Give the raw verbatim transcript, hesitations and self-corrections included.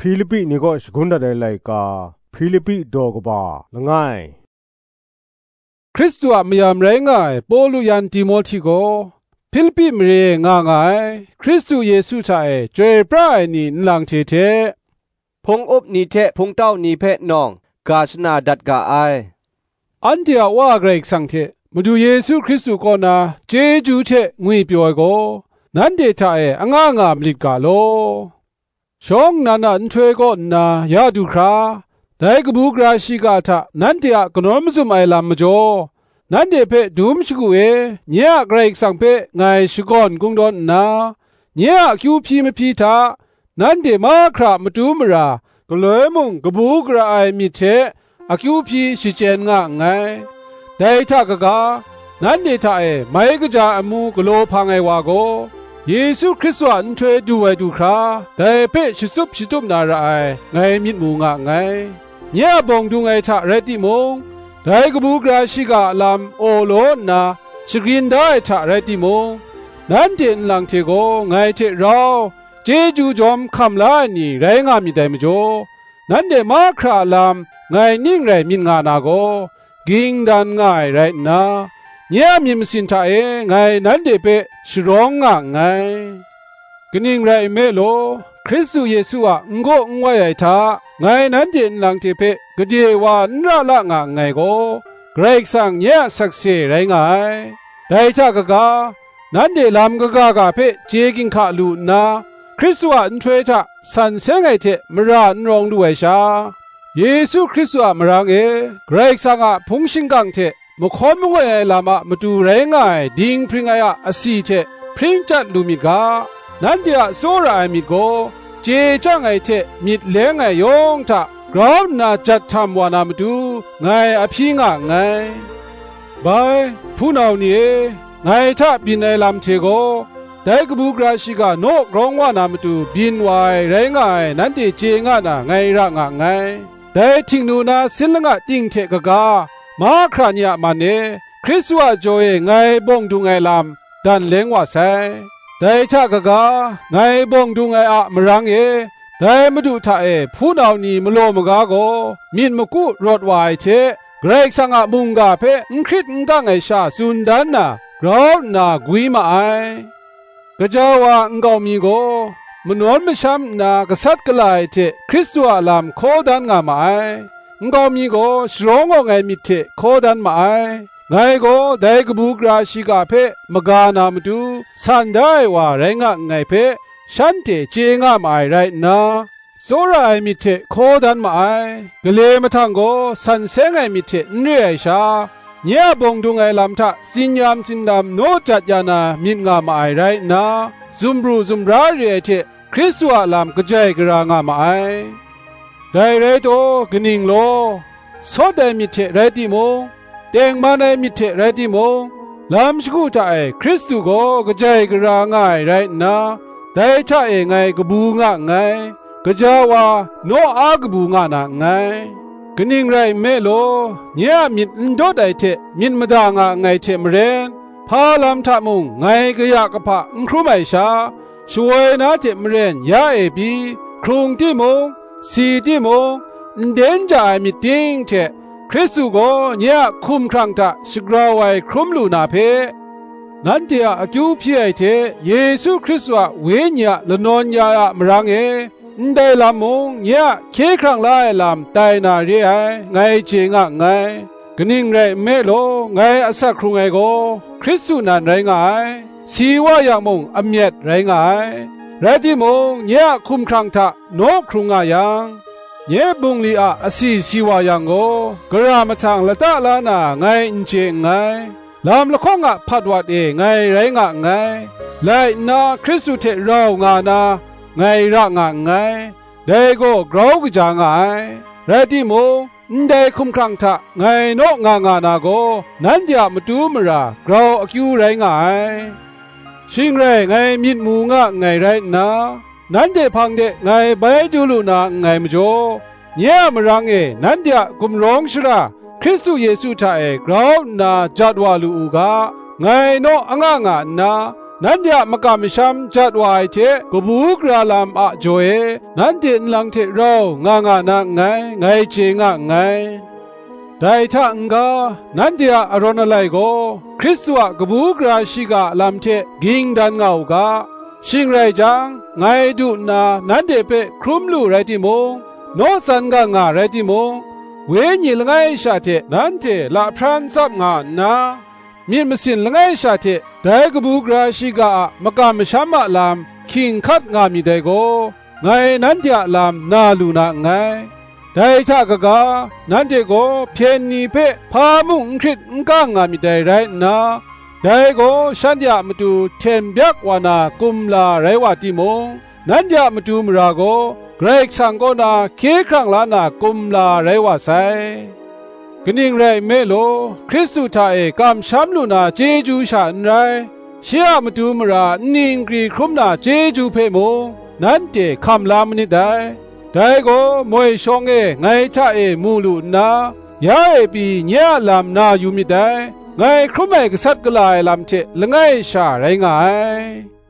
ဖိလိပ္ပိနေကိုရှဂွန်းဒတဲ့လိုက်ကာဖိလိပ္ပိဒေါ်ကပါလငိုင်းคริสต์อะมยามไรงายปอลุยันติโมธีโกဖိလိပ္ပိမရေငါငိုင်းคริสต์ယေရှုချဲကျွေပရိုင်နီနလန်တေတေพงอบนีเทพงเต้านีเพนองกาชนาดัดกาไออันเดียว่าเกรกสังเทมาดูเยซูคริสต์ก็นาเจจูเทงุยปยอยโกนันเดทาเอองางามลิกาโลช่องนานาอันเทก็นายาดูคราได้กบูกราชิกาทานันเดียกนอมซุมไอลามมจ่อนันเดเพดูมชิกุเอเนียเกรกสังเพไงชิกอนกุงดอนนาเนียคิวพีมพีทานันเดมาครามาดูมรากลวยมุงกบูกราไอมิเทอคิวพีชิเจนงะไงได้ทากกานันเดทาเอไม่กจาอมูกโลพังไอวาโกเยซูคริสต์วันเทดูไอดูคราได้เพชิสุบชิตุมนาราไอไงมิดมูงะไงเนียบงดูไงทาเรติมงได้กบูกราชิกาลามโอโลนาสกรีนได้ทาเรติมงนันเดนลังเทโกไงเทเราเจจูจอมคำลานีไรงามีได้มจ่อนันเดมาคราลามไงนิ่งไรมินงานาโกกิงดันง่ายไรนะเนียมีมสินทาเอไงนันเดเปชร้องงะไงกนิ่งไรเมโลคริสต์เยซูอะงโกงไว้ไอทาไงนันเดนลังเทเปกเดวานราละงะไงโกเกรกสังเนียสักเสไรไงได้ทากกานันเดลามกกากาเพเจกิงคาลูนาคริสต์ว่าอันเทวทาสันเซงไอเทมรานรองด้วยชาเยซูคริสต์ว่ามรางเอเกรกสังอะพุงชิงกังเทมคอนมงเอลามะมาดูแรงไงดิงพริงไออะอสีเทพริงจัดลูมิกานันเดียโซราไอมิโกเจจังไอเทมิดเลงไอยองทากราวนาจัดทำวานามาดูไงอภิงะไงบายผู้นาวนี้ไงถ้าบินไอลำเทโกได้กบูกราชิกาโนกร้องว่านามาดูบินไวแรงไงนันเดเจงะนาไงระงะไงได้ทิ้งนูนาสิลงะติงเทกกามาครานียมันเนคริสต์ว่าจอยไงบงดูไงลำดันเลงว่าไซได้ทากกาไงบงดูไงอะมรังเอได้มาดูท่าเอผู้นาวนีมโลมกาโกมินมกุรถวายเทเกรกสังะมุงกาเพอังคริตงกังไอชาสุนดันนากราวนากุยมาไอกะจาวาอังกอมีโกมนวนมชัมนากษัตริย์กลายเทคริสต์ว่าลามโคดันงามาไออังกอมีโกชรองไงมิเทโคดันมาไอไงโกได้กบูกราชิกาเพมกานามดูสันได้ว่าไรงะไงเพฉันเตเจงะมาไอไรนะโซราไอมิเทโคดันมาไอกะเลมทังโกสันเซงไอมิเทนเรไอชาเนียบงดุงไอลำทะสิญญามสินดำโนจัดยานามินงามาไอไรนะซุมบรูซุมราเรเทคริสต์ว่าลำกระจายกระงามาไอได้เรโตกนิ่งโลสอดได้มิเทไรติมงเตงมาในมิเทไรติมงลำสกุตาไอคริสตุโกกระจายกระงาไอไรนะได้ชะเอไงกบูงะไงกะจาวาโนอากบูงะนาไงกนิ่งไรเมโลเนียมิดโดดไอเทมิดมดางะไงเทมเรนพาลำทะมุงไงกะยากะพะอุครุไมชาช่วยนาเทมเรนยาเอบีครุงที่มุงสีที่มุงเดนจามิติงเทคริสตุโกเนียคุมครังทะสกราวไอครุมลูนาเพนันเตียอคิวพี่ไอเทเยซูคริสต์ว่าเวญญาละนอนยามรังเอได้ลำมงเนี่ยเคครั้งไล่ลำไตนาเรียไงเจงะไงกนิ่งไรเมโลไงอสักครุงไงโกคริสตุนันไรไงสีว่าอย่างมงอเมียดไรไงไรที่มงเนี่ยคุมครั้งทะโนครุงอายังเนี่ยบุงลีอาอสีสีว่าอย่างโกกระมาทางละตะลานาไงอินเจงไงลำละข้องะพัดวัดเอไงไรงะไงไลนาคริสตุเทเรางานาไงระงะไงได้ก็กราวกจางไงไรที่มงได้คุมครังทะไงโนงางานาโกนันจะมาดูมรากราวอคิวไรไงชิงไรไงมิดมูงะไงไรนะนันเดพังเดไงใบดูลูนาไงมจ่อเนี่ยมรังเอนันจะกุมร้องชราคริสต์เยซูทาเอกราวนาจัดวาลูกาไงโนอ่างงานาไนั้นยามกามชัมจัดวายเจกบูกราลามอะโจเอนั้นเดนลังเทเรางางานาไงไงเจงะไงได้ทังกานั้นเดียอรอนอะไรก็คริสต์วะกบูกราชิกาลามเทกิงดันเงากาชิงไรจังไงดูนานั้นเดเปครุมลูไรติมงโนสันกางาไรติมงเวญิลไงชาเทนั้นเทละพรันซับงานามีมสินลไงชาเทได้กบูกราชิกามกามชัมมาลามคิงคัดงามีได้ก็ไงนั้นเดียลามนาลูนาไงได้ถ้ากะกานั้นเดโกเพียนนีเพพามุงคริตงกางามิได้ไรนาได้โกฉันอยากมาดูเทมเบียกวานากุมลาไรวาติมงนั้นอยากมาดูมราโกเกรกสังโกนาเคครั้งลานากุมลาไรวาไซกนิ่งไรเมโลคริสตุทาเอกามชัมลูนาเจจูชาอันไรเชียมาดูมรานิงกรีครุมนาเจจูเพมงนั้นเดคำลามนิได้ได้ก็มวยชงเอไงท่าเอมูลูนายาเอปีเนียลามนาอยู่มิได้ไงครุมไอกษัตริย์กลายลามเทละไงชาไรไง